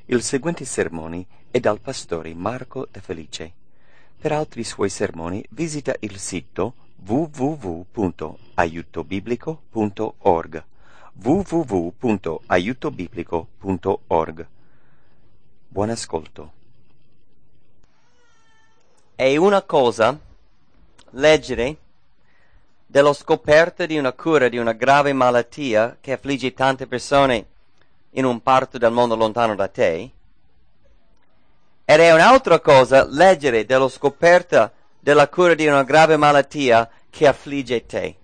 Il seguente sermone è dal pastore Marco De Felice. Per altri suoi sermoni visita il sito www.aiutobiblico.org www.aiutobiblico.org. Buon ascolto. È una cosa leggere dello scoperto di una cura di una grave malattia che affligge tante persone in un parto del mondo lontano da te, ed è un'altra cosa leggere dello scoperta della cura di una grave malattia che affligge te.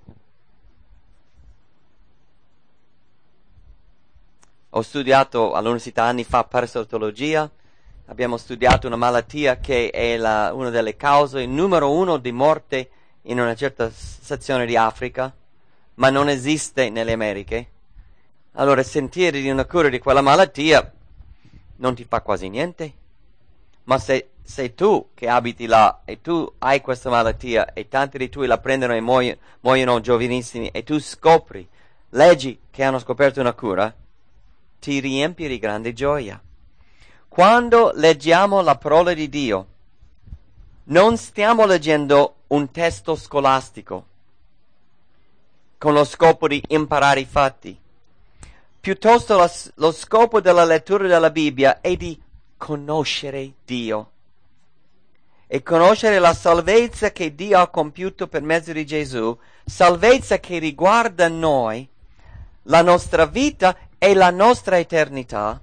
Ho studiato all'università anni fa parasitologia. Abbiamo studiato una malattia che è una delle cause numero 1 di morte in una certa sezione di Africa, ma non esiste nelle Americhe. Allora sentire di una cura di quella malattia non ti fa quasi niente. Ma se tu che abiti là e tu hai questa malattia e tanti di tu la prendono e muoiono giovanissimi e tu scopri, leggi che hanno scoperto una cura, ti riempi di grande gioia. Quando leggiamo la parola di Dio, non stiamo leggendo un testo scolastico con lo scopo di imparare i fatti. Piuttosto lo scopo della lettura della Bibbia è di conoscere Dio e conoscere la salvezza che Dio ha compiuto per mezzo di Gesù, salvezza che riguarda noi, la nostra vita e la nostra eternità.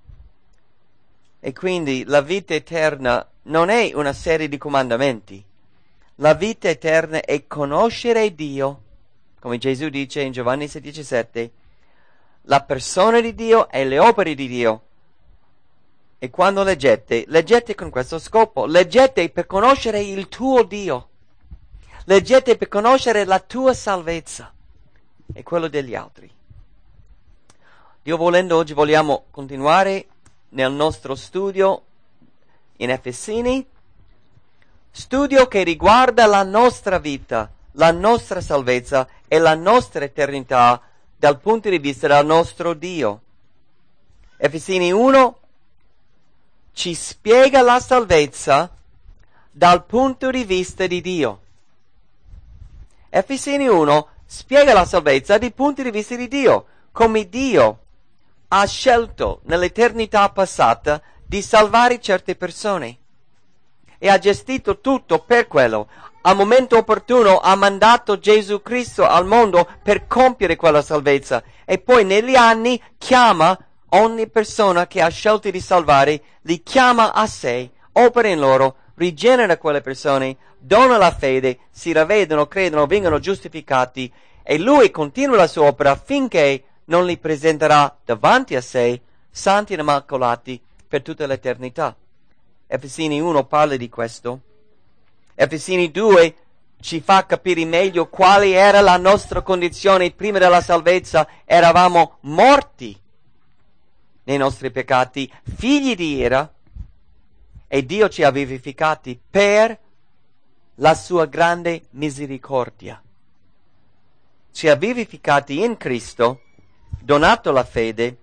E quindi la vita eterna non è una serie di comandamenti. La vita eterna è conoscere Dio, come Gesù dice in Giovanni 6,17, la persona di Dio e le opere di Dio. E quando leggete con questo scopo. Leggete per conoscere il tuo Dio. Leggete per conoscere la tua salvezza e quello degli altri. Dio volendo, oggi vogliamo continuare nel nostro studio in Efesini, studio che riguarda la nostra vita, la nostra salvezza e la nostra eternità dal punto di vista del nostro Dio. Efesini 1 ci spiega la salvezza dal punto di vista di Dio. Efesini 1 spiega la salvezza dal punto di vista di Dio, come Dio ha scelto nell'eternità passata di salvare certe persone e ha gestito tutto per quello. Al momento opportuno ha mandato Gesù Cristo al mondo per compiere quella salvezza e poi negli anni chiama ogni persona che ha scelto di salvare, li chiama a sé, opera in loro, rigenera quelle persone, dona la fede, si ravvedono, credono, vengono giustificati e Lui continua la sua opera finché non li presenterà davanti a sé, santi e immacolati per tutta l'eternità. Efesini 1 parla di questo. Efesini 2 ci fa capire meglio quale era la nostra condizione prima della salvezza. Eravamo morti nei nostri peccati, figli di ira, e Dio ci ha vivificati per la sua grande misericordia. Ci ha vivificati in Cristo, donato la fede.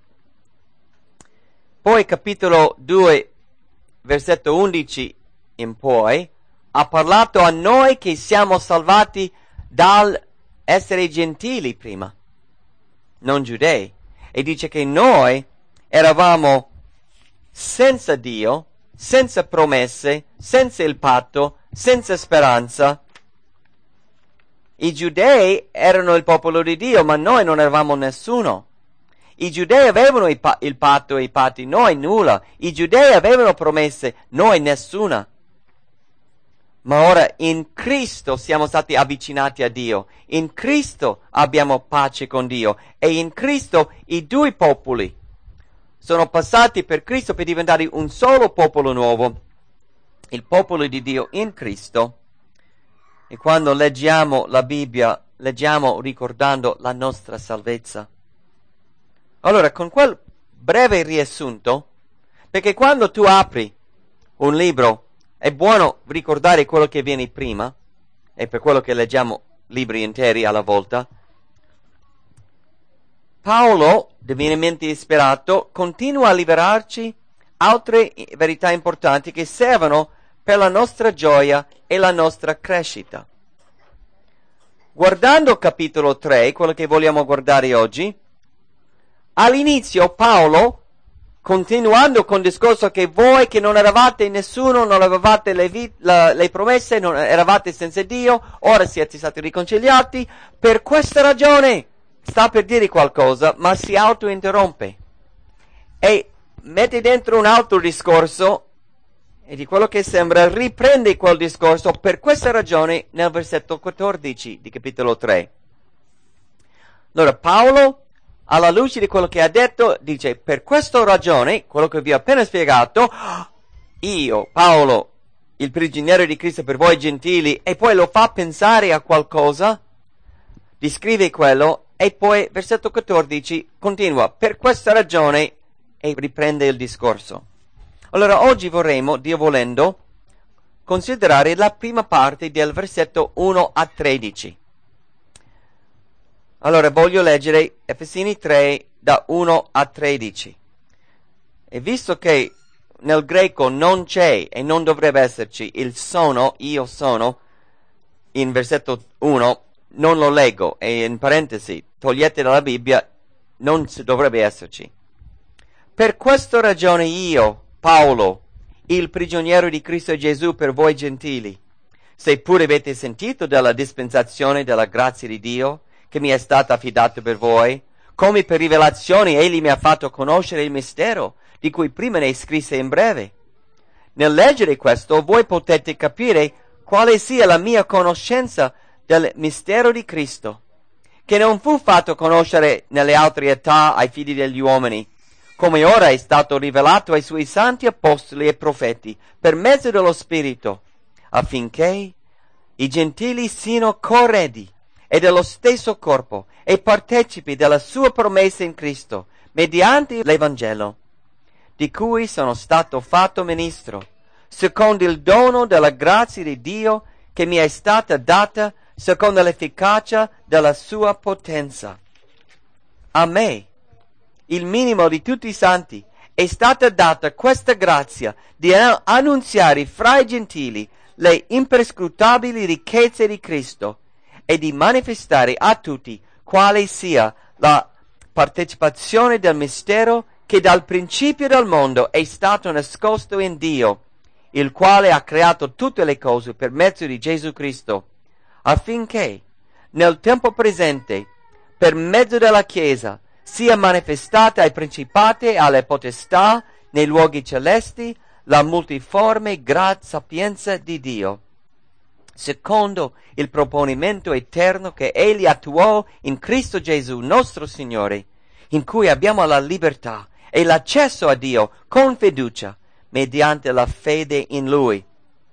Poi capitolo 2, versetto 11 in poi, ha parlato a noi che siamo salvati dal essere gentili prima, non giudei, e dice che noi eravamo senza Dio, senza promesse, senza il patto, senza speranza. I giudei erano il popolo di Dio, ma noi non eravamo nessuno. I giudei avevano il patto e i patti, noi nulla. I giudei avevano promesse, noi nessuna. Ma ora in Cristo siamo stati avvicinati a Dio. In Cristo abbiamo pace con Dio. E in Cristo i due popoli sono passati per Cristo per diventare un solo popolo nuovo. Il popolo di Dio in Cristo. E quando leggiamo la Bibbia, leggiamo ricordando la nostra salvezza. Allora, con quel breve riassunto, perché quando tu apri un libro, è buono ricordare quello che viene prima, e per quello che leggiamo libri interi alla volta. Paolo, divinamente ispirato, continua a liberarci altre verità importanti che servono per la nostra gioia e la nostra crescita. Guardando capitolo 3, quello che vogliamo guardare oggi, all'inizio Paolo, continuando con il discorso che voi che non eravate nessuno, non avevate le promesse, non eravate senza Dio, ora siete stati riconciliati, per questa ragione sta per dire qualcosa, ma si autointerrompe e mette dentro un altro discorso e di quello che sembra riprende quel discorso per questa ragione nel versetto 14 di capitolo 3. Allora Paolo, alla luce di quello che ha detto, dice, per questa ragione, quello che vi ho appena spiegato, io, Paolo, il prigioniero di Cristo per voi gentili, e poi lo fa pensare a qualcosa, descrive quello, e poi, versetto 14, continua, per questa ragione, e riprende il discorso. Allora, oggi vorremmo, Dio volendo, considerare la prima parte del versetto 1 a 13. Allora voglio leggere Efesini 3 da 1 a 13. E visto che nel greco non c'è e non dovrebbe esserci il sono, io sono, in versetto 1, non lo leggo e in parentesi, togliete dalla Bibbia, non dovrebbe esserci. Per questa ragione io, Paolo, il prigioniero di Cristo Gesù per voi gentili, seppure avete sentito della dispensazione della grazia di Dio, che mi è stata affidata per voi, come per rivelazione egli mi ha fatto conoscere il mistero, di cui prima ne scrisse in breve. Nel leggere questo voi potete capire quale sia la mia conoscenza del mistero di Cristo, che non fu fatto conoscere nelle altre età ai figli degli uomini, come ora è stato rivelato ai suoi santi apostoli e profeti, per mezzo dello Spirito, affinché i gentili siano corredi e dello stesso corpo, e partecipi della sua promessa in Cristo, mediante l'Evangelo, di cui sono stato fatto ministro, secondo il dono della grazia di Dio che mi è stata data, secondo l'efficacia della sua potenza. A me, il minimo di tutti i santi, è stata data questa grazia di annunziare fra i gentili le imperscrutabili ricchezze di Cristo, e di manifestare a tutti quale sia la partecipazione del mistero che dal principio del mondo è stato nascosto in Dio, il quale ha creato tutte le cose per mezzo di Gesù Cristo, affinché nel tempo presente, per mezzo della Chiesa, sia manifestata ai principati e alle potestà nei luoghi celesti la multiforme sapienza di Dio, secondo il proponimento eterno che egli attuò in Cristo Gesù nostro Signore, in cui abbiamo la libertà e l'accesso a Dio con fiducia, mediante la fede in Lui.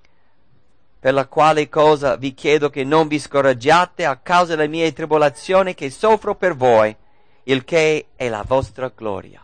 Per la quale cosa vi chiedo che non vi scoraggiate a causa delle mie tribolazioni che soffro per voi, il che è la vostra gloria.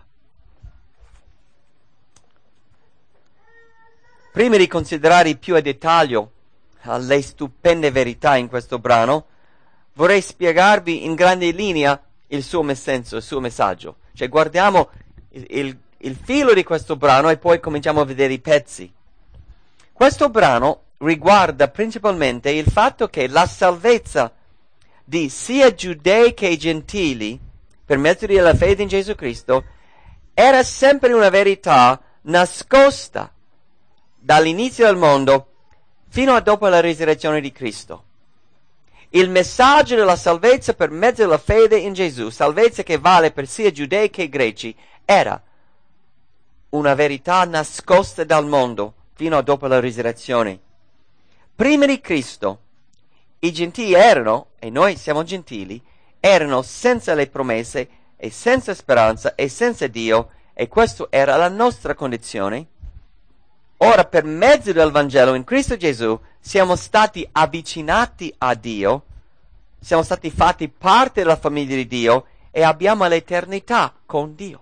Prima di considerare più a dettaglio le stupende verità in questo brano, vorrei spiegarvi in grande linea il suo senso, il suo messaggio. Cioè guardiamo il filo di questo brano e poi cominciamo a vedere i pezzi. Questo brano riguarda principalmente il fatto che la salvezza di sia giudei che gentili, per mezzo della fede in Gesù Cristo, era sempre una verità nascosta dall'inizio del mondo fino a dopo la risurrezione di Cristo. Il messaggio della salvezza per mezzo della fede in Gesù, salvezza che vale per sia giudei che greci, era una verità nascosta dal mondo fino a dopo la risurrezione. Prima di Cristo, i gentili erano, e noi siamo gentili, erano senza le promesse e senza speranza e senza Dio, e questa era la nostra condizione. Ora, per mezzo del Vangelo in Cristo Gesù, siamo stati avvicinati a Dio, siamo stati fatti parte della famiglia di Dio e abbiamo l'eternità con Dio.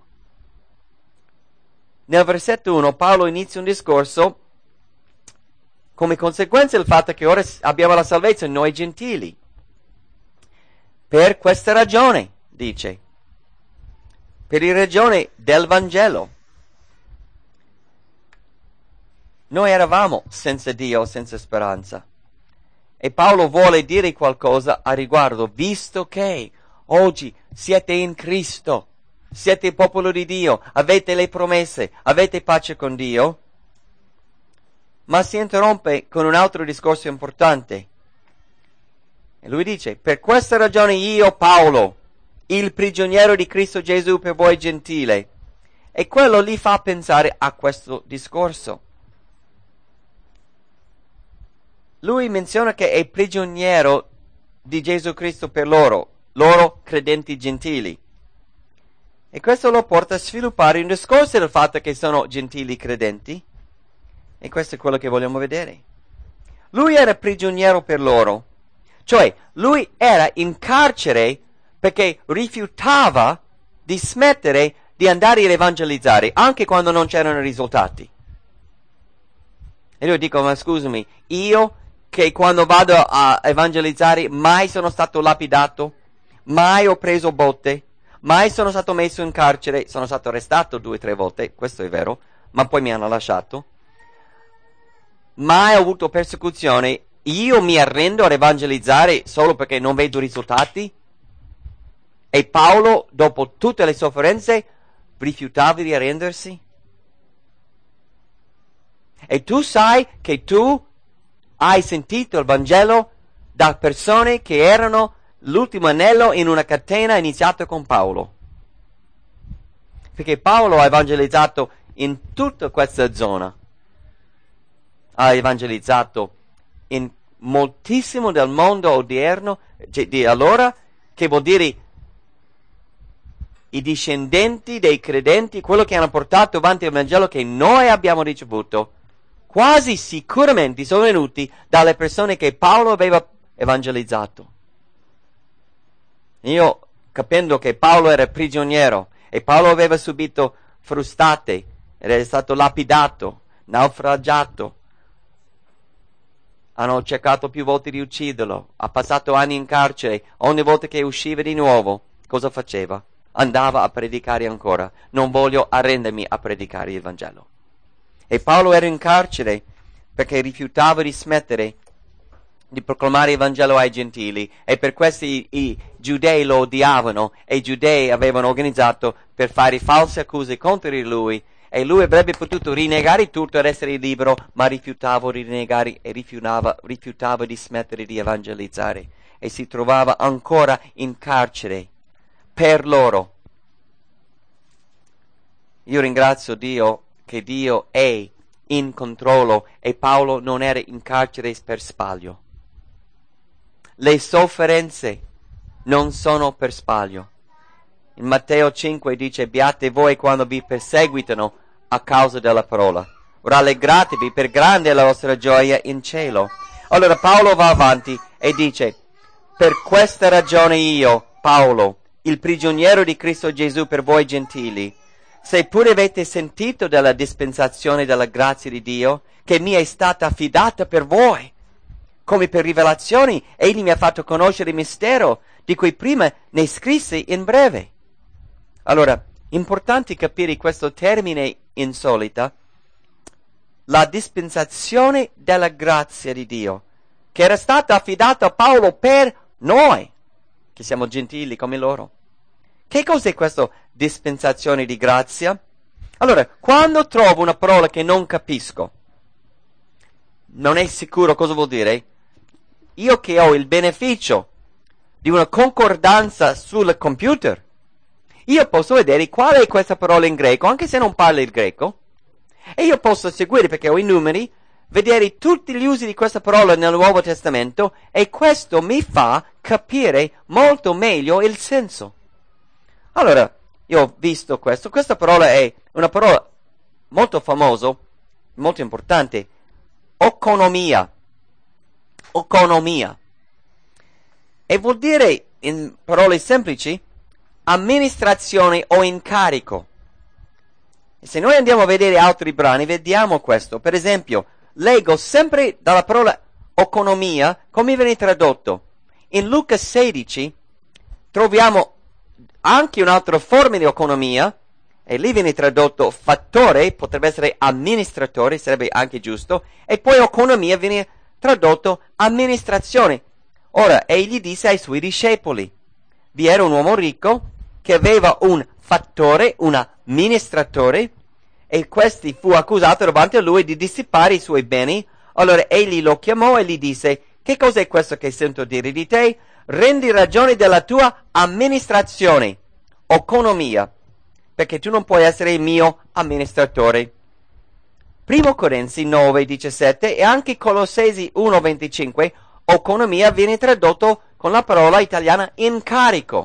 Nel versetto 1 Paolo inizia un discorso come conseguenza del fatto che ora abbiamo la salvezza noi gentili. Per questa ragione, dice, per la ragione del Vangelo. Noi eravamo senza Dio, senza speranza. E Paolo vuole dire qualcosa a riguardo, visto che oggi siete in Cristo, siete il popolo di Dio, avete le promesse, avete pace con Dio, ma si interrompe con un altro discorso importante. E lui dice, per questa ragione io, Paolo, il prigioniero di Cristo Gesù per voi gentile. E quello li fa pensare a questo discorso. Lui menziona che è prigioniero di Gesù Cristo per loro credenti gentili. E questo lo porta a sviluppare un discorso del fatto che sono gentili credenti. E questo è quello che vogliamo vedere. Lui era prigioniero per loro. Cioè, lui era in carcere perché rifiutava di smettere di andare ad evangelizzare, anche quando non c'erano risultati. E io dico, ma scusami, io che quando vado a evangelizzare mai sono stato lapidato, mai ho preso botte, mai sono stato messo in carcere, sono stato arrestato 2 o 3 volte, questo è vero, ma poi mi hanno lasciato. Mai ho avuto persecuzione, io mi arrendo ad evangelizzare solo perché non vedo risultati? E Paolo, dopo tutte le sofferenze, rifiutava di arrendersi? E tu sai che tu hai sentito il Vangelo da persone che erano l'ultimo anello in una catena iniziata con Paolo. Perché Paolo ha evangelizzato in tutta questa zona. Ha evangelizzato in moltissimo del mondo odierno, di allora, che vuol dire i discendenti dei credenti, quello che hanno portato avanti il Vangelo che noi abbiamo ricevuto, quasi sicuramente sono venuti dalle persone che Paolo aveva evangelizzato. Io, capendo che Paolo era prigioniero e Paolo aveva subito frustate, era stato lapidato, naufragato, hanno cercato più volte di ucciderlo, ha passato anni in carcere, ogni volta che usciva di nuovo, cosa faceva? Andava a predicare ancora. Non voglio arrendermi a predicare il Vangelo. E Paolo era in carcere perché rifiutava di smettere di proclamare il Vangelo ai gentili, e per questo i giudei lo odiavano, e i giudei avevano organizzato per fare false accuse contro di lui, e lui avrebbe potuto rinnegare tutto ed essere libero, ma rifiutava di rinnegare e rifiutava di smettere di evangelizzare, e si trovava ancora in carcere per loro. Io ringrazio Dio che Dio è in controllo e Paolo non era in carcere per sbaglio. Le sofferenze non sono per sbaglio. In Matteo 5 dice, beate voi quando vi perseguitano a causa della parola. Rallegratevi, per grande è la vostra gioia in cielo. Allora Paolo va avanti e dice, per questa ragione io, Paolo, il prigioniero di Cristo Gesù per voi gentili, seppure avete sentito della dispensazione della grazia di Dio, che mi è stata affidata per voi, come per rivelazioni, egli mi ha fatto conoscere il mistero, di cui prima ne scrisse in breve. Allora, importante capire questo termine insolita, la dispensazione della grazia di Dio, che era stata affidata a Paolo per noi, che siamo gentili come loro. Che cos'è questa dispensazione di grazia? Allora, quando trovo una parola che non capisco, non è sicuro cosa vuol dire, io che ho il beneficio di una concordanza sul computer, io posso vedere qual è questa parola in greco, anche se non parlo il greco, e io posso seguire, perché ho i numeri, vedere tutti gli usi di questa parola nel Nuovo Testamento, e questo mi fa capire molto meglio il senso. Allora, io ho visto questo. Questa parola è una parola molto famosa, molto importante. Oikonomia. Oikonomia. E vuol dire, in parole semplici, amministrazione o incarico. E se noi andiamo a vedere altri brani, vediamo questo. Per esempio, leggo sempre dalla parola oikonomia, come viene tradotto. In Luca 16 troviamo anche un'altra forma di economia, e lì viene tradotto fattore, potrebbe essere amministratore, sarebbe anche giusto, e poi economia viene tradotto amministrazione. Ora, egli disse ai suoi discepoli, vi era un uomo ricco che aveva un fattore, un amministratore, e questi fu accusato davanti a lui di dissipare i suoi beni. Allora egli lo chiamò e gli disse, che cos'è questo che sento dire di te? Rendi ragione della tua amministrazione, economia, perché tu non puoi essere il mio amministratore. 1 Corinzi 9:17 e anche Colossesi 1:25, economia viene tradotto con la parola italiana incarico.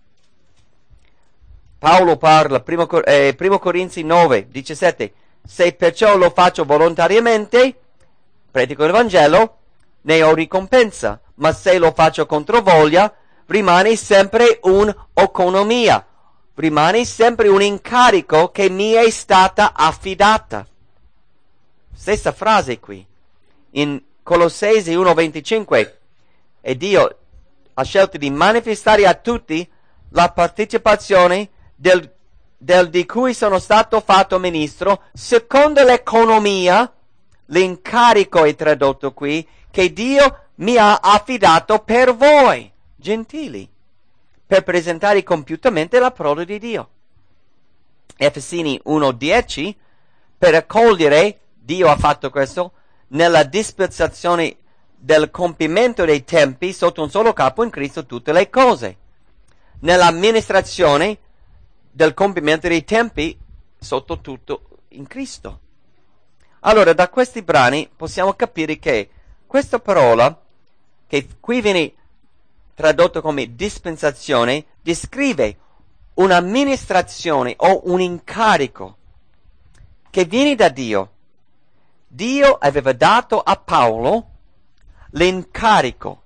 Paolo parla, 1 Corinzi 9:17, se perciò lo faccio volontariamente, predico il Vangelo, ne ho ricompensa, ma se lo faccio contro voglia, rimane sempre un'economia, rimane sempre un incarico che mi è stata affidata. Stessa frase qui, in Colossesi 1:25, e Dio ha scelto di manifestare a tutti la partecipazione del di cui sono stato fatto ministro, secondo l'economia, l'incarico è tradotto qui, che Dio mi ha affidato per voi, gentili, per presentare compiutamente la parola di Dio. Efesini 1:10, per accogliere, Dio ha fatto questo, nella dispensazione del compimento dei tempi, sotto un solo capo in Cristo tutte le cose. Nell'amministrazione del compimento dei tempi, sotto tutto in Cristo. Allora, da questi brani possiamo capire che questa parola, che qui viene tradotto come dispensazione, descrive un'amministrazione o un incarico che viene da Dio. Dio aveva dato a Paolo l'incarico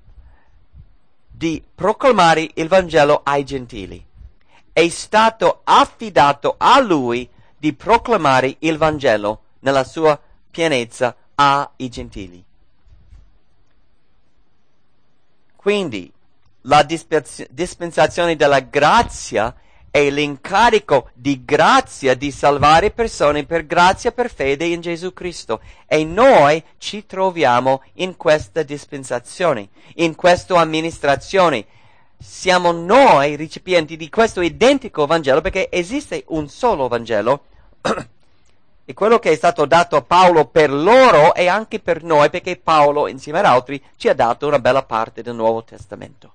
di proclamare il Vangelo ai gentili. È stato affidato a lui di proclamare il Vangelo nella sua pienezza ai gentili. Quindi la dispensazione della grazia è l'incarico di grazia di salvare persone per grazia, per fede in Gesù Cristo. E noi ci troviamo in questa dispensazione, in questa amministrazione. Siamo noi recipienti di questo identico Vangelo, perché esiste un solo Vangelo e quello che è stato dato a Paolo per loro è anche per noi, perché Paolo insieme ad altri ci ha dato una bella parte del Nuovo Testamento.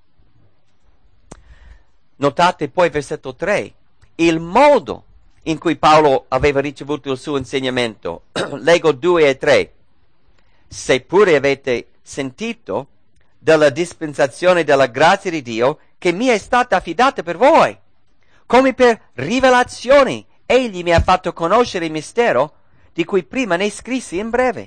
Notate poi versetto 3, il modo in cui Paolo aveva ricevuto il suo insegnamento. Leggo 2 e 3. Seppure avete sentito della dispensazione della grazia di Dio che mi è stata affidata per voi, come per rivelazione, egli mi ha fatto conoscere il mistero di cui prima ne scrissi in breve.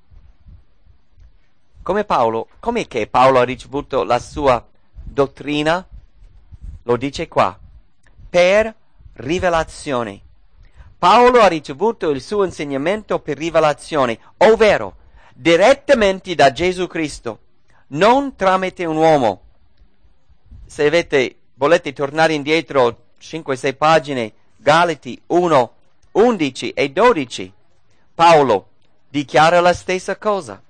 Come che Paolo ha ricevuto la sua dottrina? Lo dice qua, per rivelazione. Paolo ha ricevuto il suo insegnamento per rivelazione, ovvero direttamente da Gesù Cristo, non tramite un uomo. Se volete tornare indietro 5-6 pagine, Galati 1, 11 e 12, Paolo dichiara la stessa cosa.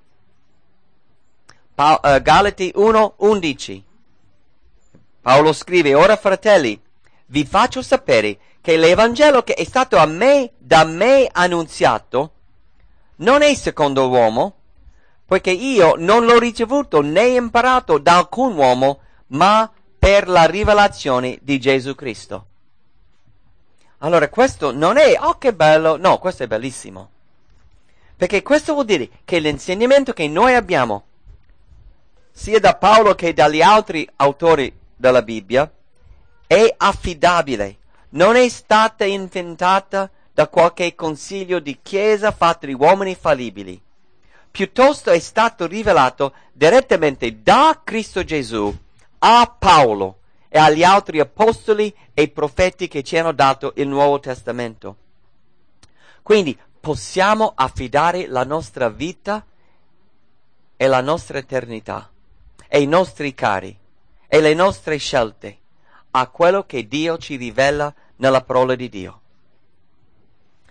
Galati 1, 11. Paolo scrive, ora fratelli, vi faccio sapere che l'Evangelo che è stato da me annunziato non è secondo l'uomo, poiché io non l'ho ricevuto né imparato da alcun uomo, ma per la rivelazione di Gesù Cristo. Allora questo non è, oh che bello, no, questo è bellissimo. Perché questo vuol dire che l'insegnamento che noi abbiamo, sia da Paolo che dagli altri autori della Bibbia, è affidabile, non è stata inventata da qualche consiglio di chiesa fatto di uomini fallibili. Piuttosto è stato rivelato direttamente da Cristo Gesù a Paolo e agli altri apostoli e profeti che ci hanno dato il Nuovo Testamento. Quindi possiamo affidare la nostra vita e la nostra eternità e i nostri cari e le nostre scelte a quello che Dio ci rivela nella parola di Dio.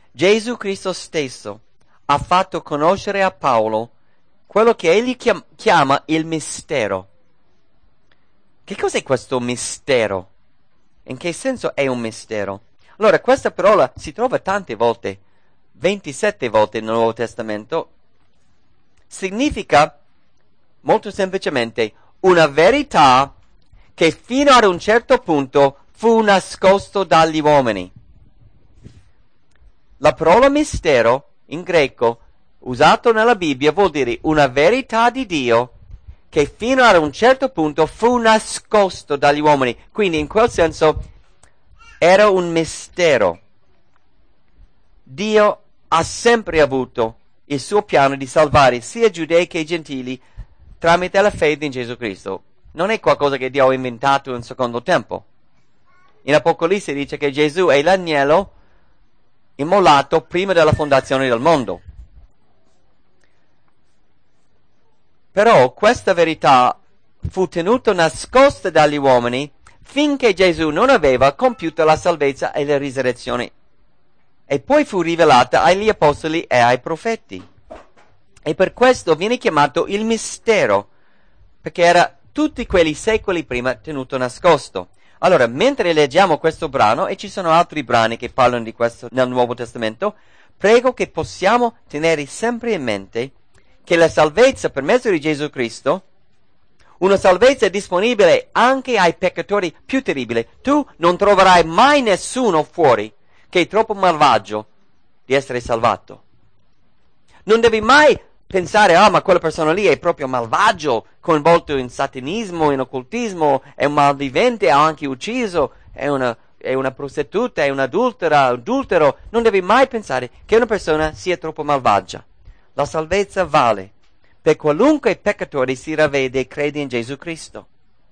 Gesù Cristo stesso ha fatto conoscere a Paolo quello che egli chiama il mistero. Che cos'è questo mistero? In che senso è un mistero? Allora, questa parola si trova tante volte, 27 volte nel Nuovo Testamento. Significa, molto semplicemente, una verità che fino ad un certo punto fu nascosto dagli uomini. La parola mistero, in greco, usato nella Bibbia, vuol dire una verità di Dio che fino ad un certo punto fu nascosto dagli uomini. Quindi, in quel senso, era un mistero. Dio ha sempre avuto il suo piano di salvare sia giudei che gentili tramite la fede in Gesù Cristo. Non è qualcosa che Dio ha inventato in secondo tempo. In Apocalisse dice che Gesù è l'agnello immolato prima della fondazione del mondo. Però questa verità fu tenuta nascosta dagli uomini finché Gesù non aveva compiuto la salvezza e la risurrezione. E poi fu rivelata agli apostoli e ai profeti. E per questo viene chiamato il mistero, perché era tutti quelli secoli prima tenuto nascosto. Allora, mentre leggiamo questo brano, e ci sono altri brani che parlano di questo nel Nuovo Testamento, prego che possiamo tenere sempre in mente che la salvezza per mezzo di Gesù Cristo, una salvezza disponibile anche ai peccatori più terribili. Tu non troverai mai nessuno fuori che è troppo malvagio di essere salvato. Non devi mai pensare, ma quella persona lì è proprio malvagio, coinvolto in satanismo, in occultismo, è un malvivente, ha anche ucciso, è una prostituta, è un adultero. Non devi mai pensare che una persona sia troppo malvagia. La salvezza vale per qualunque peccatore si ravvede e crede in Gesù Cristo.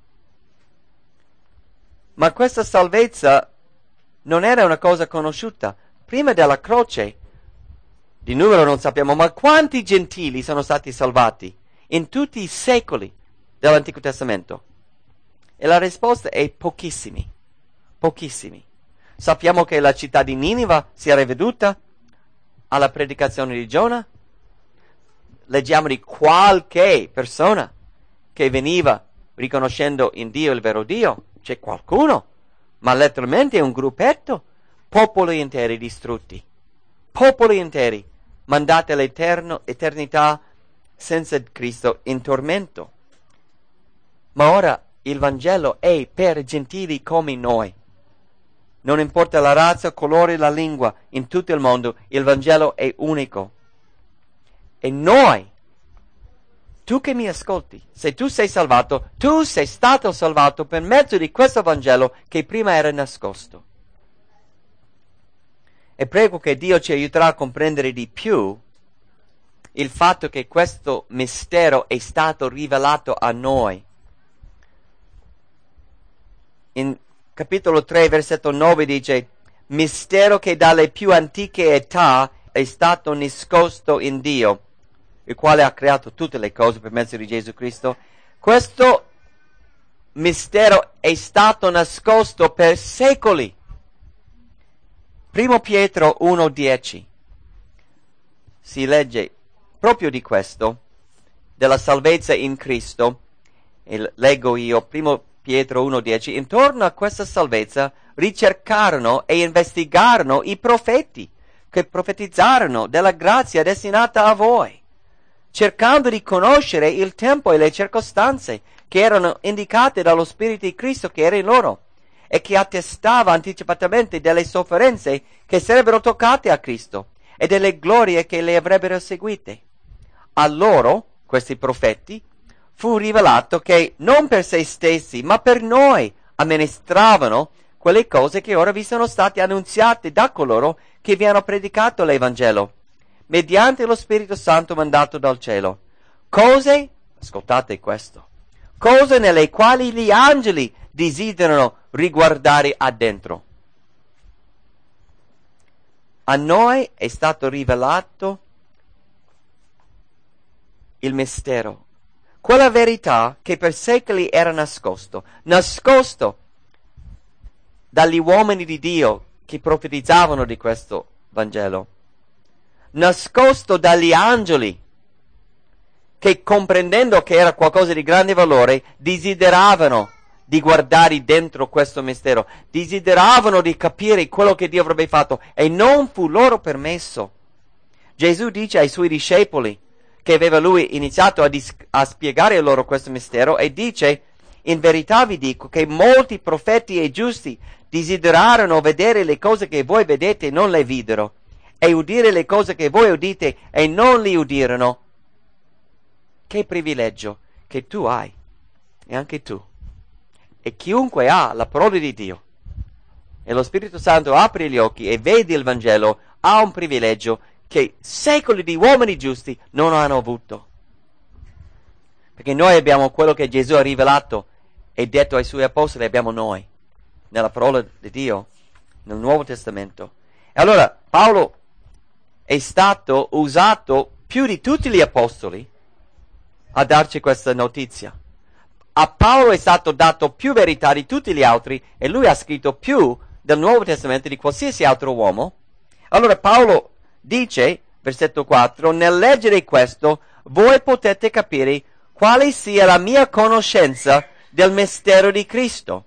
Ma questa salvezza non era una cosa conosciuta. Prima della croce, di numero non sappiamo, ma quanti gentili sono stati salvati in tutti i secoli dell'Antico Testamento? E la risposta è pochissimi, pochissimi. Sappiamo che la città di Ninive si era veduta alla predicazione di Giona. Leggiamo di qualche persona che veniva riconoscendo in Dio il vero Dio. C'è qualcuno, ma letteralmente un gruppetto, popoli interi distrutti, popoli interi mandati all'eternità senza Cristo in tormento. Ma ora il Vangelo è per gentili come noi. Non importa la razza, colore, la lingua, in tutto il mondo il Vangelo è unico. E noi, tu che mi ascolti, se tu sei salvato, tu sei stato salvato per mezzo di questo Vangelo che prima era nascosto. E prego che Dio ci aiuterà a comprendere di più il fatto che questo mistero è stato rivelato a noi. In capitolo 3, versetto 9 dice: mistero che dalle più antiche età è stato nascosto in Dio, il quale ha creato tutte le cose per mezzo di Gesù Cristo. Questo mistero è stato nascosto per secoli. 1 Pietro 1,10 si legge proprio di questo, della salvezza in Cristo. E leggo io, 1 Pietro 1,10: intorno a questa salvezza ricercarono e investigarono i profeti che profetizzarono della grazia destinata a voi, cercando di conoscere il tempo e le circostanze che erano indicate dallo Spirito di Cristo che era in loro, e che attestava anticipatamente delle sofferenze che sarebbero toccate a Cristo e delle glorie che le avrebbero seguite. A loro, questi profeti, fu rivelato che non per se stessi, ma per noi amministravano quelle cose che ora vi sono state annunziate da coloro che vi hanno predicato l'Evangelo, mediante lo Spirito Santo mandato dal cielo. Cose, ascoltate questo, cose nelle quali gli angeli desiderano riguardare addentro. A noi è stato rivelato il mistero, quella verità che per secoli era nascosto dagli uomini di Dio che profetizzavano di questo Vangelo, nascosto dagli angeli, che comprendendo che era qualcosa di grande valore, desideravano di guardare dentro questo mistero, desideravano di capire quello che Dio avrebbe fatto e non fu loro permesso. Gesù dice ai suoi discepoli che aveva lui iniziato a spiegare loro questo mistero e dice: in verità vi dico che molti profeti e giusti desiderarono vedere le cose che voi vedete e non le videro, e udire le cose che voi udite e non li udirono. Che privilegio che tu hai, e anche tu, e chiunque ha la parola di Dio, e lo Spirito Santo apre gli occhi e vede il Vangelo, ha un privilegio che secoli di uomini giusti non hanno avuto. Perché noi abbiamo quello che Gesù ha rivelato e detto ai suoi apostoli, abbiamo noi, nella parola di Dio, nel Nuovo Testamento. E allora Paolo è stato usato più di tutti gli apostoli a darci questa notizia. A Paolo è stato dato più verità di tutti gli altri e lui ha scritto più del Nuovo Testamento di qualsiasi altro uomo. Allora Paolo dice, versetto 4, nel leggere questo voi potete capire quale sia la mia conoscenza del mistero di Cristo.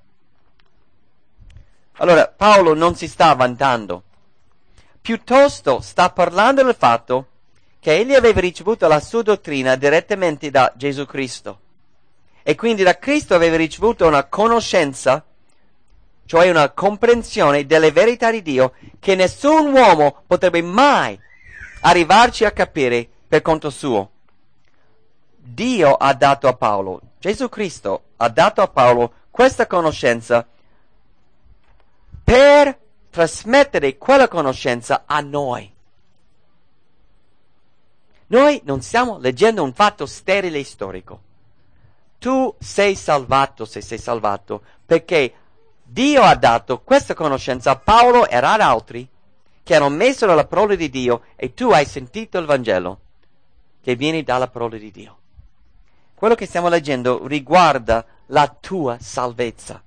Allora Paolo non si sta vantando, piuttosto sta parlando del fatto che egli aveva ricevuto la sua dottrina direttamente da Gesù Cristo e quindi da Cristo aveva ricevuto una conoscenza, cioè una comprensione delle verità di Dio che nessun uomo potrebbe mai arrivarci a capire per conto suo. Dio ha dato a Paolo, Gesù Cristo ha dato a Paolo questa conoscenza per trasmettere quella conoscenza a noi. Noi non stiamo leggendo un fatto sterile e storico. Tu sei salvato se sei salvato perché Dio ha dato questa conoscenza a Paolo e ad altri che hanno messo nella parola di Dio e tu hai sentito il Vangelo che viene dalla parola di Dio. Quello che stiamo leggendo riguarda la tua salvezza.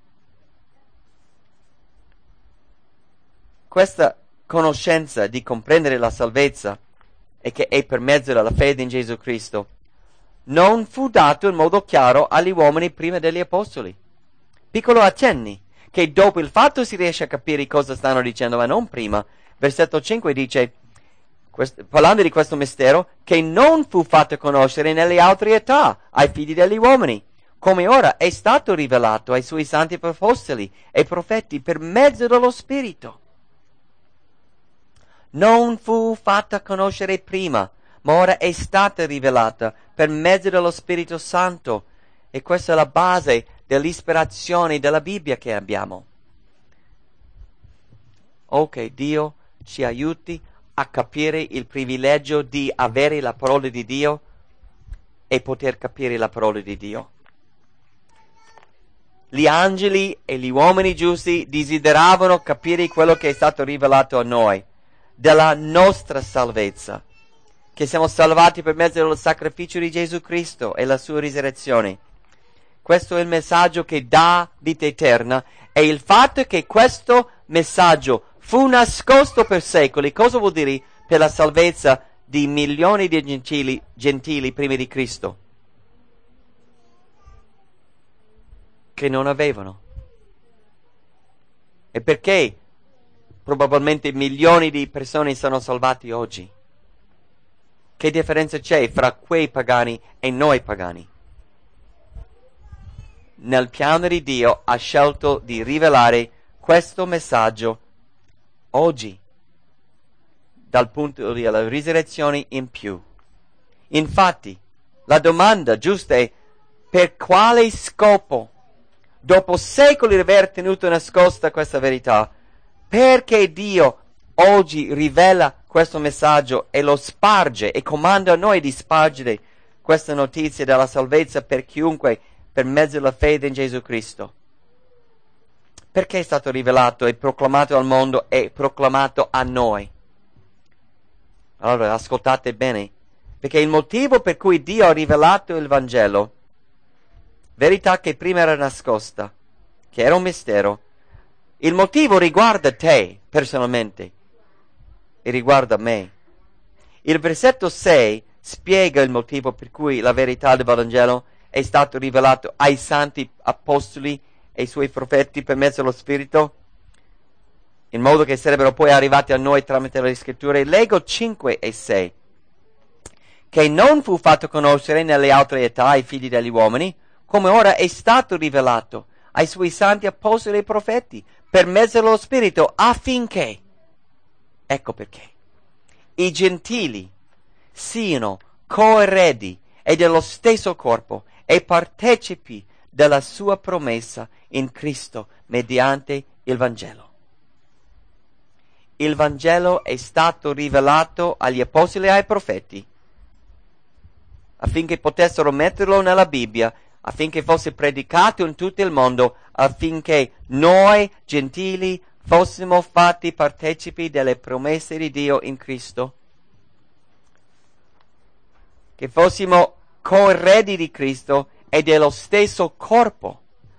Questa conoscenza di comprendere la salvezza e che è per mezzo della fede in Gesù Cristo non fu dato in modo chiaro agli uomini prima degli apostoli. Piccolo accenni, che dopo il fatto si riesce a capire cosa stanno dicendo, ma non prima. Versetto 5 dice, parlando di questo mistero, che non fu fatto conoscere nelle altre età ai figli degli uomini, come ora è stato rivelato ai suoi santi apostoli e profeti per mezzo dello Spirito. Non fu fatta conoscere prima, ma ora è stata rivelata per mezzo dello Spirito Santo. E questa è la base dell'ispirazione della Bibbia che abbiamo. Ok, Dio ci aiuti a capire il privilegio di avere la parola di Dio e poter capire la parola di Dio. Gli angeli e gli uomini giusti desideravano capire quello che è stato rivelato a noi, della nostra salvezza, che siamo salvati per mezzo del sacrificio di Gesù Cristo e la sua risurrezione. Questo è il messaggio che dà vita eterna e il fatto che questo messaggio fu nascosto per secoli, cosa vuol dire per la salvezza di milioni di gentili prima di Cristo? Che non avevano. E perché probabilmente milioni di persone sono salvati oggi? Che differenza c'è fra quei pagani e noi pagani? Nel piano di Dio ha scelto di rivelare questo messaggio oggi, dal punto della risurrezione in più. Infatti, la domanda giusta è: per quale scopo? Dopo secoli di aver tenuto nascosta questa verità, perché Dio oggi rivela questo messaggio e lo sparge e comanda a noi di spargere questa notizia della salvezza per chiunque per mezzo della fede in Gesù Cristo? Perché è stato rivelato e proclamato al mondo e proclamato a noi? Allora, ascoltate bene, perché il motivo per cui Dio ha rivelato il Vangelo, verità che prima era nascosta, che era un mistero, il motivo riguarda te personalmente. e riguarda me. Il versetto 6 spiega il motivo per cui la verità del Vangelo è stato rivelato ai santi apostoli e ai suoi profeti per mezzo dello Spirito, in modo che sarebbero poi arrivati a noi tramite le Scritture. Leggo 5 e 6. Che non fu fatto conoscere nelle altre età ai figli degli uomini, come ora è stato rivelato ai suoi santi apostoli e profeti, per mezzo dello Spirito, affinché, ecco perché, i gentili siano coeredi e dello stesso corpo e partecipi della sua promessa in Cristo mediante il Vangelo. Il Vangelo è stato rivelato agli apostoli e ai profeti affinché potessero metterlo nella Bibbia, affinché fosse predicato in tutto il mondo, affinché noi gentili fossimo fatti partecipi delle promesse di Dio in Cristo, che fossimo coeredi di Cristo e dello stesso corpo.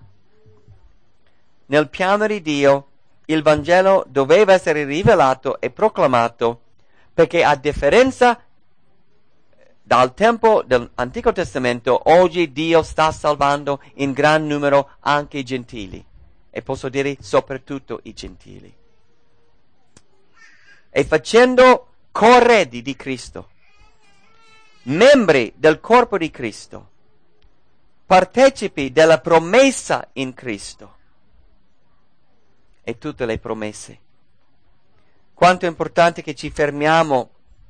Nel piano di Dio il Vangelo doveva essere rivelato e proclamato, perché a differenza dal tempo dell'Antico Testamento, oggi Dio sta salvando in gran numero anche i gentili, e posso dire soprattutto i gentili, e facendo coeredi di Cristo, membri del corpo di Cristo, partecipi della promessa in Cristo e tutte le promesse. Quanto è importante che ci fermiamo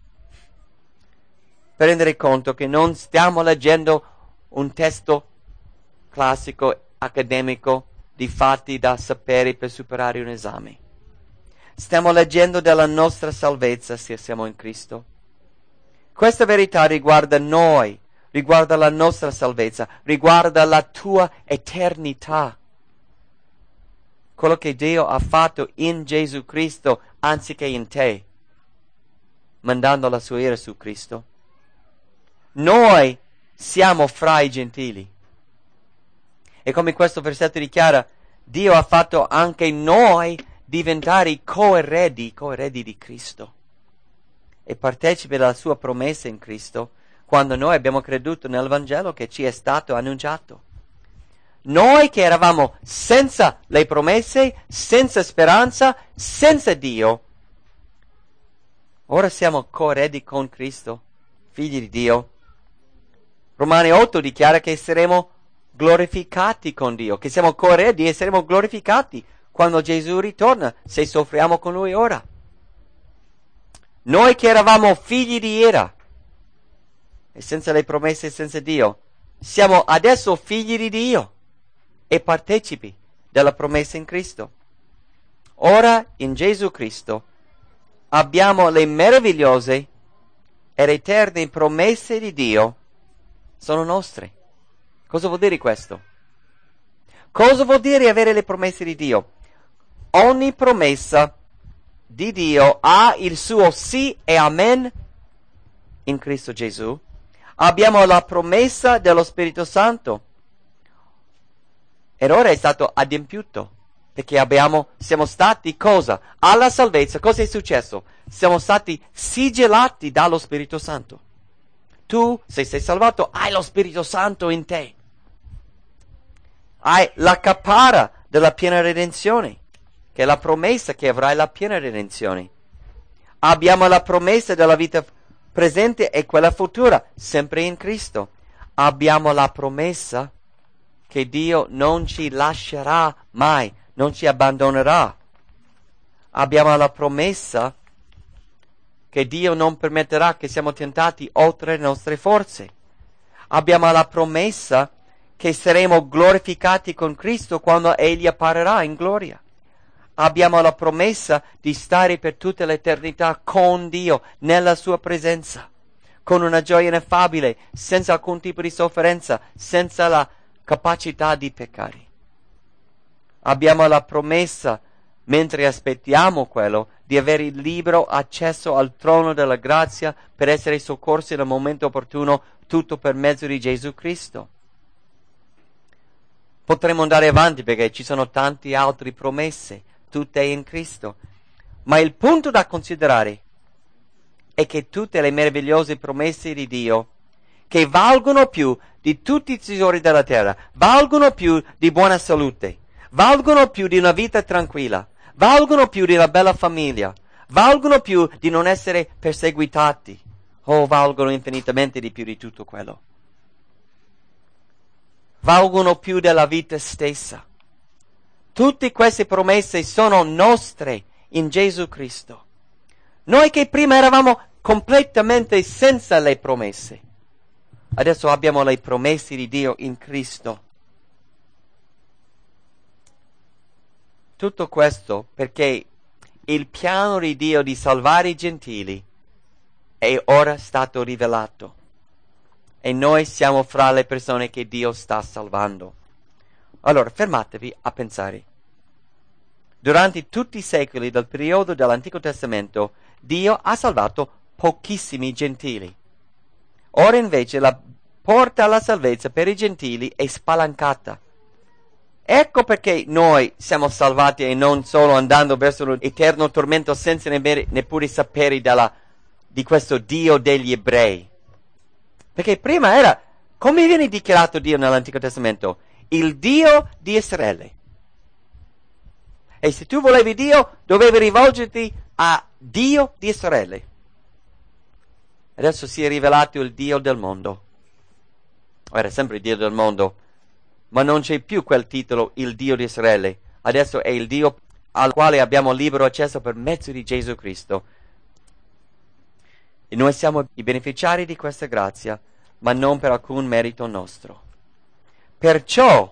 per rendere conto che non stiamo leggendo un testo classico, accademico, di fatti da sapere per superare un esame. Stiamo leggendo della nostra salvezza se siamo in Cristo. Questa verità riguarda noi, riguarda la nostra salvezza, riguarda la tua eternità. Quello che Dio ha fatto in Gesù Cristo anziché in te, mandando la sua ira su Cristo. Noi siamo fra i gentili. E come questo versetto dichiara, Dio ha fatto anche noi diventare coeredi di Cristo e partecipi della sua promessa in Cristo, quando noi abbiamo creduto nel Vangelo che ci è stato annunciato. Noi che eravamo senza le promesse, senza speranza, senza Dio, ora siamo coeredi con Cristo, figli di Dio. Romani 8 dichiara che saremo glorificati con Dio, che siamo coeredi e saremo glorificati quando Gesù ritorna, se soffriamo con Lui ora. Noi che eravamo figli di ira e senza le promesse e senza Dio, siamo adesso figli di Dio e partecipi della promessa in Cristo. Ora in Gesù Cristo abbiamo le meravigliose ed eterne promesse di Dio, sono nostre. Cosa vuol dire questo? Cosa vuol dire avere le promesse di Dio? Ogni promessa di Dio ha il suo sì e amen in Cristo Gesù. Abbiamo la promessa dello Spirito Santo. Ed ora è stato adempiuto, perché siamo stati cosa? Alla salvezza, cosa è successo? Siamo stati sigillati dallo Spirito Santo. Tu, se sei salvato, hai lo Spirito Santo in te. Hai la caparra della piena redenzione, che è la promessa che avrai la piena redenzione. Abbiamo la promessa della vita presente e quella futura, sempre in Cristo. Abbiamo la promessa che Dio non ci lascerà mai, non ci abbandonerà. Abbiamo la promessa che Dio non permetterà che siamo tentati oltre le nostre forze. Abbiamo la promessa che saremo glorificati con Cristo quando Egli apparirà in gloria. Abbiamo la promessa di stare per tutta l'eternità con Dio, nella sua presenza, con una gioia ineffabile, senza alcun tipo di sofferenza, senza la capacità di peccare. Abbiamo la promessa, mentre aspettiamo quello, di avere il libero accesso al trono della grazia per essere soccorsi nel momento opportuno, tutto per mezzo di Gesù Cristo. Potremmo andare avanti perché ci sono tante altre promesse, tutte in Cristo. Ma il punto da considerare è che tutte le meravigliose promesse di Dio, che valgono più di tutti i tesori della terra, valgono più di buona salute, valgono più di una vita tranquilla, valgono più di una bella famiglia, valgono più di non essere perseguitati, valgono infinitamente di più di tutto quello. Valgono più della vita stessa. Tutte queste promesse sono nostre in Gesù Cristo. Noi che prima eravamo completamente senza le promesse, adesso abbiamo le promesse di Dio in Cristo. Tutto questo perché il piano di Dio di salvare i gentili è ora stato rivelato. E noi siamo fra le persone che Dio sta salvando. Allora, fermatevi a pensare. Durante tutti i secoli del periodo dell'Antico Testamento, Dio ha salvato pochissimi gentili. Ora invece la porta alla salvezza per i gentili è spalancata. Ecco perché noi siamo salvati e non solo andando verso l'eterno tormento senza neppure sapere di questo Dio degli ebrei. Perché prima era, come viene dichiarato Dio nell'Antico Testamento? Il Dio di Israele. E se tu volevi Dio, dovevi rivolgerti a Dio di Israele. Adesso si è rivelato il Dio del mondo. Era sempre il Dio del mondo, ma non c'è più quel titolo, il Dio di Israele. Adesso è il Dio al quale abbiamo libero accesso per mezzo di Gesù Cristo. E noi siamo i beneficiari di questa grazia, ma non per alcun merito nostro. Perciò,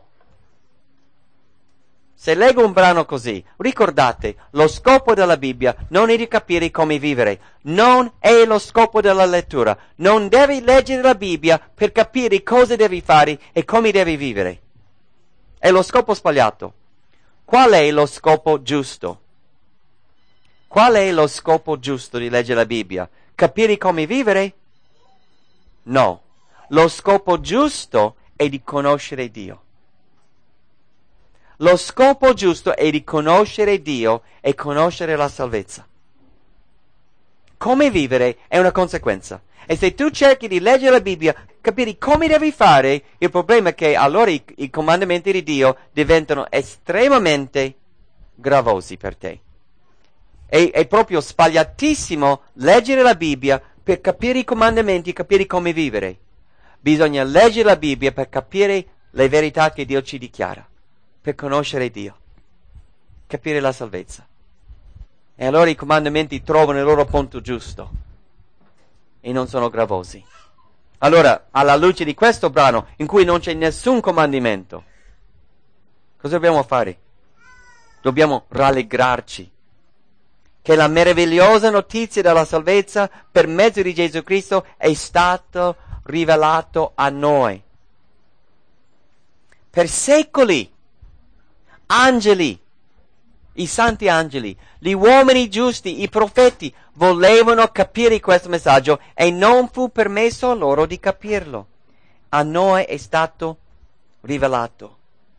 se leggo un brano così, ricordate, lo scopo della Bibbia non è di capire come vivere, non è lo scopo della lettura. Non devi leggere la Bibbia per capire cosa devi fare e come devi vivere. È lo scopo sbagliato. Qual è lo scopo giusto? Qual è lo scopo giusto di leggere la Bibbia? Capire come vivere? No. Lo scopo giusto è di conoscere Dio. Lo scopo giusto è di conoscere Dio e conoscere la salvezza. Come vivere è una conseguenza. E se tu cerchi di leggere la Bibbia, capire come devi fare, il problema è che allora i comandamenti di Dio diventano estremamente gravosi per te. È proprio sbagliatissimo leggere la Bibbia per capire i comandamenti e capire come vivere. Bisogna leggere la Bibbia per capire le verità che Dio ci dichiara, per conoscere Dio, capire la salvezza. E allora i comandamenti trovano il loro punto giusto e non sono gravosi. Allora, alla luce di questo brano, in cui non c'è nessun comandamento, cosa dobbiamo fare? Dobbiamo rallegrarci che la meravigliosa notizia della salvezza per mezzo di Gesù Cristo è stato rivelato a noi. Per secoli, angeli, i santi angeli, gli uomini giusti, i profeti, volevano capire questo messaggio e non fu permesso a loro di capirlo. A noi è stato rivelato.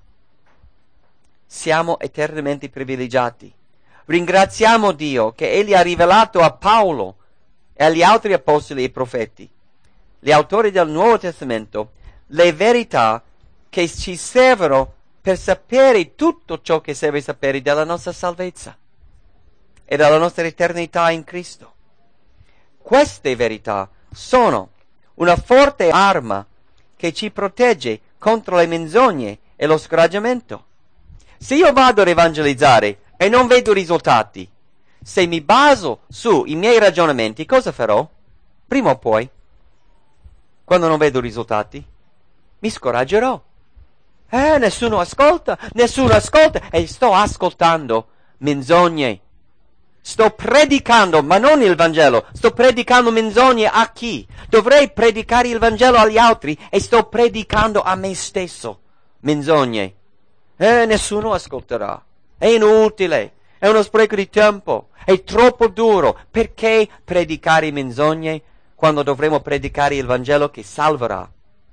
Siamo eternamente privilegiati. Ringraziamo Dio che Egli ha rivelato a Paolo e agli altri apostoli e profeti, gli autori del Nuovo Testamento, le verità che ci servono per sapere tutto ciò che serve sapere della nostra salvezza e della nostra eternità in Cristo. Queste verità sono una forte arma che ci protegge contro le menzogne e lo scoraggiamento. Se io vado ad evangelizzare e non vedo risultati, se mi baso sui miei ragionamenti, cosa farò? Prima o poi, quando non vedo risultati, mi scoraggerò. Nessuno ascolta, e sto ascoltando menzogne. Sto predicando, ma non il Vangelo, sto predicando menzogne a chi? Dovrei predicare il Vangelo agli altri e sto predicando a me stesso menzogne. Nessuno ascolterà, è inutile, è uno spreco di tempo, è troppo duro. Perché predicare menzogne quando dovremo predicare il Vangelo che salverà?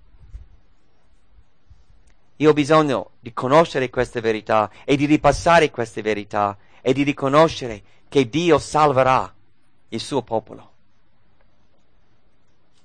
Io ho bisogno di conoscere queste verità e di ripassare queste verità e di riconoscere che Dio salverà il suo popolo.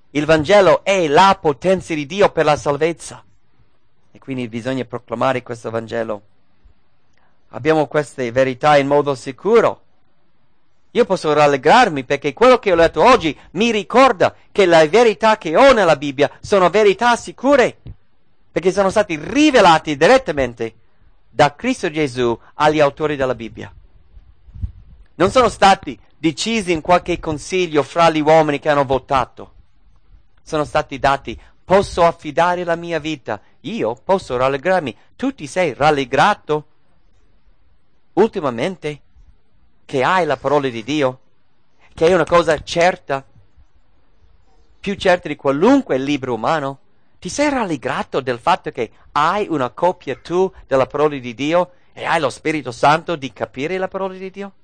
Il Vangelo è la potenza di Dio per la salvezza. E quindi bisogna proclamare questo Vangelo. Abbiamo queste verità in modo sicuro. Io posso rallegrarmi perché quello che ho letto oggi mi ricorda che le verità che ho nella Bibbia sono verità sicure, perché sono stati rivelati direttamente da Cristo Gesù agli autori della Bibbia. Non sono stati decisi in qualche consiglio fra gli uomini che hanno votato. Sono stati dati, posso affidare la mia vita, io posso rallegrarmi. Tu ti sei rallegrato ultimamente che hai la parola di Dio, che è una cosa certa, più certa di qualunque libro umano? Ti sei rallegrato del fatto che hai una copia tu della parola di Dio e hai lo Spirito Santo di capire la parola di Dio?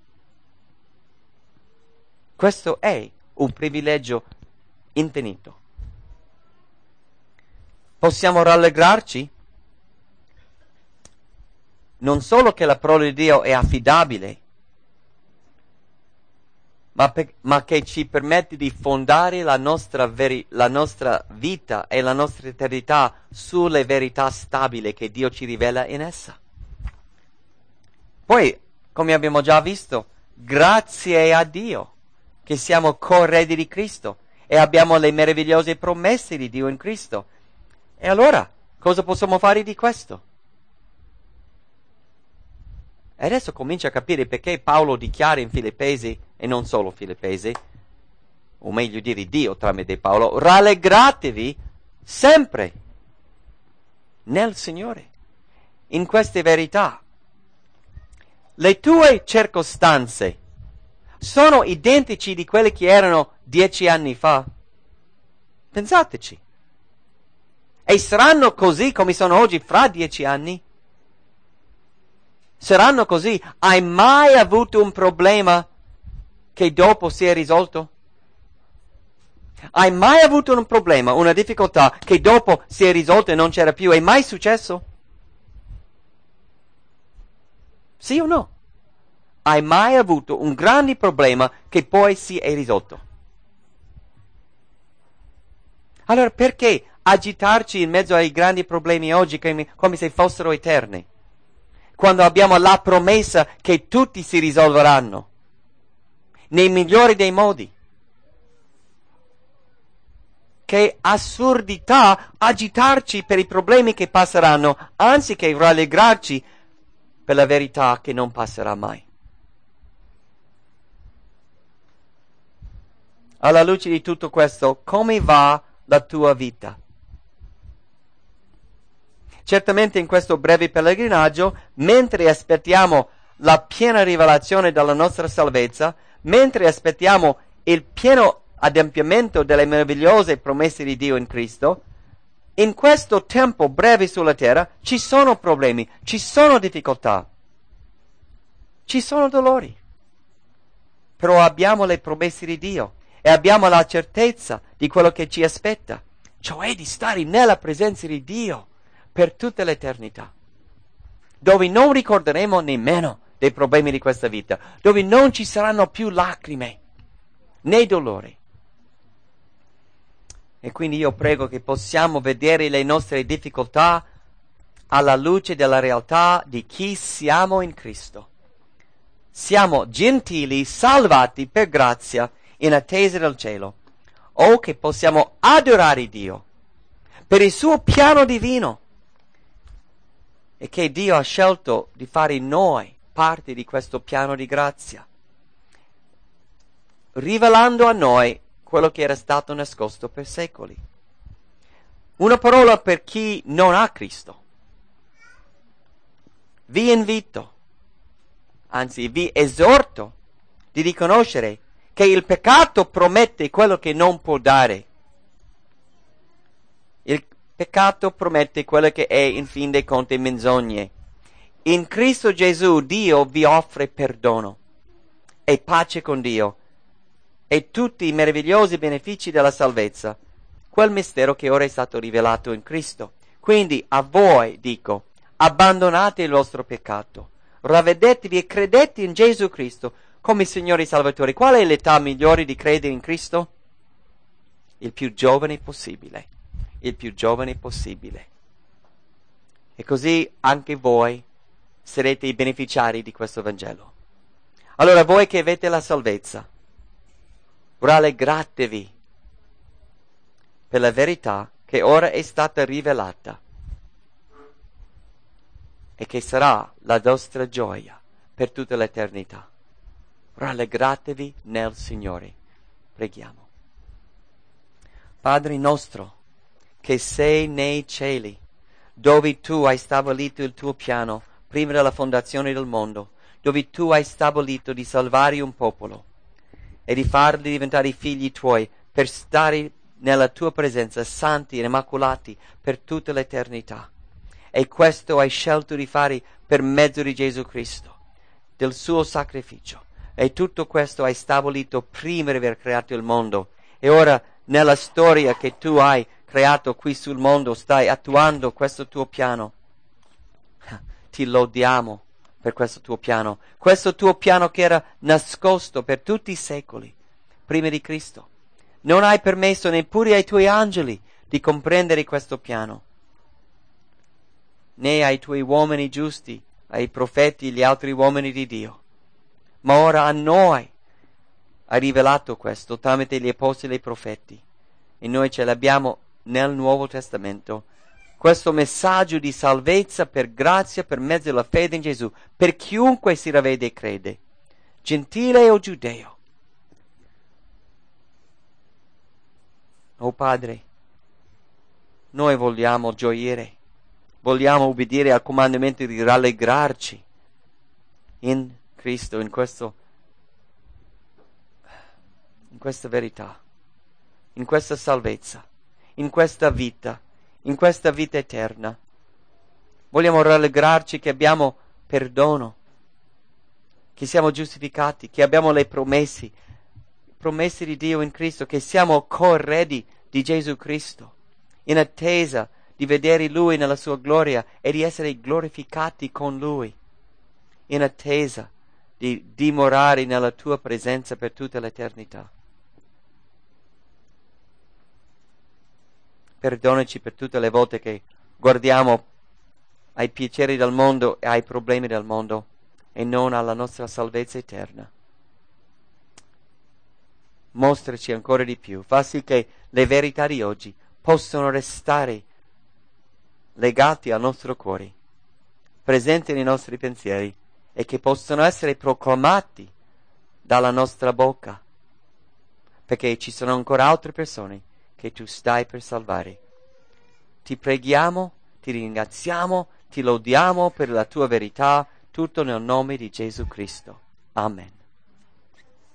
Questo è un privilegio infinito. Possiamo rallegrarci non solo che la parola di Dio è affidabile, ma che ci permette di fondare la nostra vita e la nostra eternità sulle verità stabili che Dio ci rivela in essa. Poi, come abbiamo già visto, grazie a Dio che siamo co-eredi di Cristo e abbiamo le meravigliose promesse di Dio in Cristo. E allora, cosa possiamo fare di questo? E adesso comincia a capire perché Paolo dichiara in Filippesi, e non solo Filippesi, o meglio dire Dio tramite Paolo, rallegratevi sempre nel Signore, in queste verità. Le tue circostanze sono identici di quelle che erano 10 anni fa? Pensateci. E saranno così come sono oggi fra 10 anni? Saranno così? Hai mai avuto un problema che dopo si è risolto? Hai mai avuto un problema, una difficoltà che dopo si è risolto e non c'era più? È mai successo? Sì o no? Hai mai avuto un grande problema che poi si è risolto? Allora perché agitarci in mezzo ai grandi problemi oggi come se fossero eterni? Quando abbiamo la promessa che tutti si risolveranno nei migliori dei modi. Che assurdità agitarci per i problemi che passeranno, anziché rallegrarci per la verità che non passerà mai. Alla luce di tutto questo, come va la tua vita? Certamente in questo breve pellegrinaggio, mentre aspettiamo la piena rivelazione della nostra salvezza, mentre aspettiamo il pieno adempimento delle meravigliose promesse di Dio in Cristo, in questo tempo breve sulla terra ci sono problemi, ci sono difficoltà, ci sono dolori. Però abbiamo le promesse di Dio e abbiamo la certezza di quello che ci aspetta, cioè di stare nella presenza di Dio per tutta l'eternità, dove non ricorderemo nemmeno dei problemi di questa vita, dove non ci saranno più lacrime né dolori. E quindi io prego che possiamo vedere le nostre difficoltà alla luce della realtà di chi siamo in Cristo. Siamo gentili, salvati per grazia, in attesa del cielo, o che possiamo adorare Dio per il suo piano divino, e che Dio ha scelto di fare in noi parte di questo piano di grazia, rivelando a noi quello che era stato nascosto per secoli. Una parola per chi non ha Cristo. Vi invito, anzi vi esorto, di riconoscere che il peccato promette quello che non può dare. Il peccato promette quello che è in fin dei conti menzogne. In Cristo Gesù Dio vi offre perdono e pace con Dio e tutti i meravigliosi benefici della salvezza, quel mistero che ora è stato rivelato in Cristo. Quindi a voi dico, abbandonate il vostro peccato, ravvedetevi e credete in Gesù Cristo come Signore e Salvatore. Qual è l'età migliore di credere in Cristo? il più giovane possibile, il più giovane possibile. E così anche voi sarete i beneficiari di questo Vangelo. Allora voi che avete la salvezza, rallegratevi per la verità che ora è stata rivelata e che sarà la vostra gioia per tutta l'eternità. Rallegratevi nel Signore. Preghiamo. Padre nostro, che sei nei cieli, dove tu hai stabilito il tuo piano prima della fondazione del mondo, dove tu hai stabilito di salvare un popolo e di farli diventare figli tuoi per stare nella tua presenza santi e immacolati per tutta l'eternità. E questo hai scelto di fare per mezzo di Gesù Cristo, del suo sacrificio. E tutto questo hai stabilito prima di aver creato il mondo. E ora, nella storia che tu hai creato qui sul mondo, stai attuando questo tuo piano. Ti lodiamo per questo tuo piano che era nascosto per tutti i secoli prima di Cristo. Non hai permesso neppure ai tuoi angeli di comprendere questo piano, né ai tuoi uomini giusti, ai profeti e gli altri uomini di Dio. Ma ora a noi hai rivelato questo tramite gli apostoli e i profeti, e noi ce l'abbiamo nel Nuovo Testamento. Questo messaggio di salvezza per grazia, per mezzo della fede in Gesù, per chiunque si ravvede e crede, gentile o giudeo. Oh Padre, noi vogliamo gioire, vogliamo obbedire al comandamento di rallegrarci in Cristo, in questa verità, in questa salvezza, in questa vita eterna. Vogliamo rallegrarci che abbiamo perdono, che siamo giustificati, che abbiamo le promesse di Dio in Cristo, che siamo co-eredi di Gesù Cristo, in attesa di vedere Lui nella sua gloria e di essere glorificati con Lui, in attesa di dimorare nella tua presenza per tutta l'eternità. Perdonaci per tutte le volte che guardiamo ai piaceri del mondo e ai problemi del mondo e non alla nostra salvezza eterna. Mostraci ancora di più, fa sì che le verità di oggi possano restare legate al nostro cuore, presenti nei nostri pensieri e che possano essere proclamati dalla nostra bocca, perché ci sono ancora altre persone che tu stai per salvare. Ti preghiamo, ti ringraziamo, ti lodiamo per la tua verità, tutto nel nome di Gesù Cristo. Amen.